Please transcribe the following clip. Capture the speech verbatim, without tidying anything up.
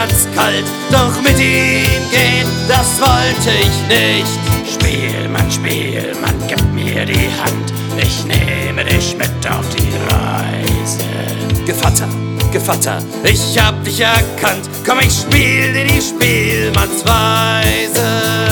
kalt, doch mit ihm gehen, das wollte ich nicht. Spielmann, Spielmann, gib mir die Hand, ich nehme dich mit auf die Reise. Gevatter, Gevatter, ich hab dich erkannt, komm, ich spiel dir die Spielmannsweise.